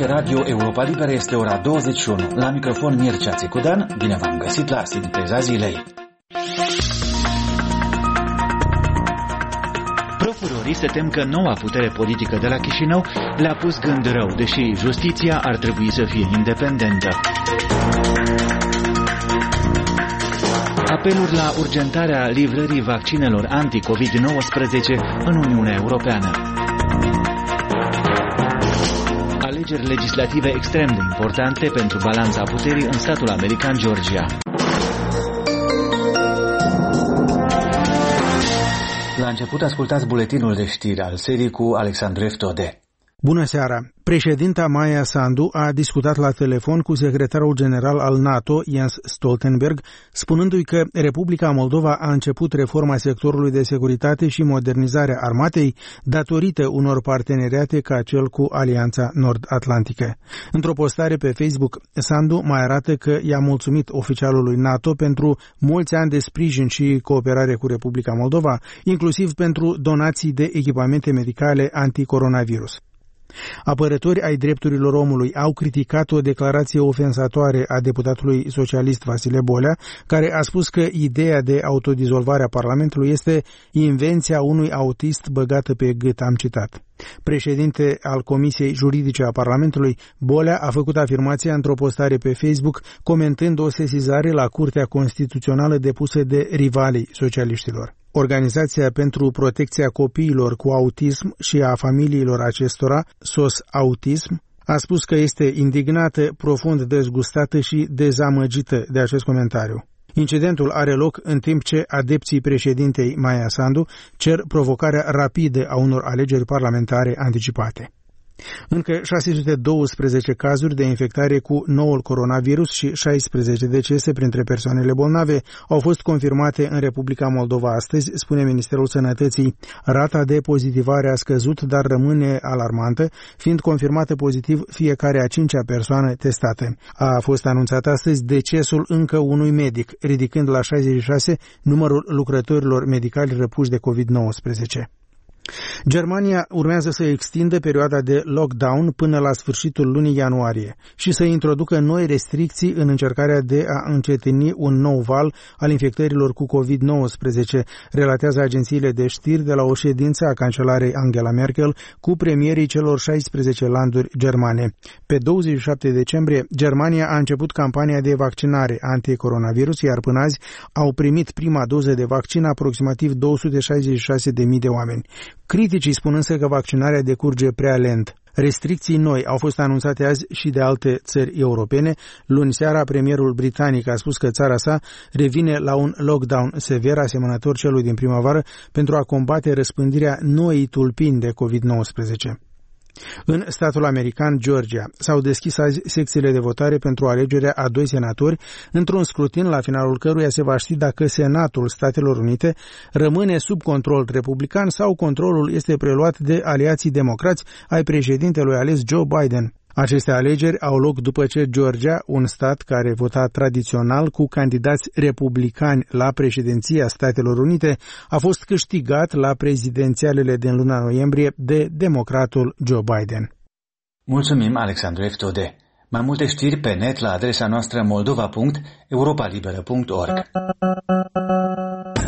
Aici Radio Europa Liberă, este ora 21. La microfon Mircea Țicudan, bine v-am găsit la Sinteza Zilei. Procurorii se tem că noua putere politică de la Chișinău le-a pus gând rău, deși justiția ar trebui să fie independentă. Apeluri la urgentarea livrării vaccinelor anti-COVID-19 în Uniunea Europeană. Alegeri legislative extrem de importante pentru balanța puterii în statul american Georgia. La început ascultați buletinul de știri al serii cu Alexandru Eftode. Bună seara! Președinta Maia Sandu a discutat la telefon cu secretarul general al NATO, Jens Stoltenberg, spunându-i că Republica Moldova a început reforma sectorului de securitate și modernizarea armatei datorită unor parteneriate ca cel cu Alianța Nord-Atlantică. Într-o postare pe Facebook, Sandu mai arată că i-a mulțumit oficialului NATO pentru mulți ani de sprijin și cooperare cu Republica Moldova, inclusiv pentru donații de echipamente medicale anticoronavirus. Apărători ai drepturilor omului au criticat o declarație ofensatoare a deputatului socialist Vasile Bolea, care a spus că ideea de autodizolvare a Parlamentului este invenția unui autist băgată pe gât, am citat. Președinte al Comisiei Juridice a Parlamentului, Bolea a făcut afirmația într-o postare pe Facebook, comentând o sesizare la Curtea Constituțională depusă de rivalii socialiștilor. Organizația pentru protecția copiilor cu autism și a familiilor acestora, SOS Autism, a spus că este indignată, profund dezgustată și dezamăgită de acest comentariu. Incidentul are loc în timp ce adepții președintei Maia Sandu cer provocarea rapidă a unor alegeri parlamentare anticipate. Încă 612 cazuri de infectare cu noul coronavirus și 16 decese printre persoanele bolnave au fost confirmate în Republica Moldova astăzi, spune Ministerul Sănătății. Rata de pozitivare a scăzut, dar rămâne alarmantă, fiind confirmată pozitiv fiecare a 5-a persoană testată. A fost anunțat astăzi decesul încă unui medic, ridicând la 66 numărul lucrătorilor medicali răpuși de COVID-19. Germania urmează să extindă perioada de lockdown până la sfârșitul lunii ianuarie și să introducă noi restricții în încercarea de a încetini un nou val al infectărilor cu COVID-19, relatează agențiile de știri de la o ședință a cancelarei Angela Merkel cu premierii celor 16 landuri germane. Pe 27 decembrie, Germania a început campania de vaccinare anti-coronavirus, iar până azi au primit prima doză de vaccin aproximativ 266.000 de oameni. Criticii spun însă că vaccinarea decurge prea lent. Restricții noi au fost anunțate azi și de alte țări europene. Luni seara, premierul britanic a spus că țara sa revine la un lockdown sever asemănător celui din primăvară pentru a combate răspândirea noii tulpini de COVID-19. În statul american Georgia s-au deschis azi secțiile de votare pentru alegerea a 2 senatori, într-un scrutin la finalul căruia se va ști dacă Senatul Statelor Unite rămâne sub control republican sau controlul este preluat de aliații democrați ai președintelui ales Joe Biden. Aceste alegeri au loc după ce Georgia, un stat care vota tradițional cu candidați republicani la președinția Statelor Unite, a fost câștigat la prezidențialele din luna noiembrie de democratul Joe Biden. Mulțumim, Alexandru Eftode. Mai multe știri pe net la adresa noastră moldova.europalibera.org.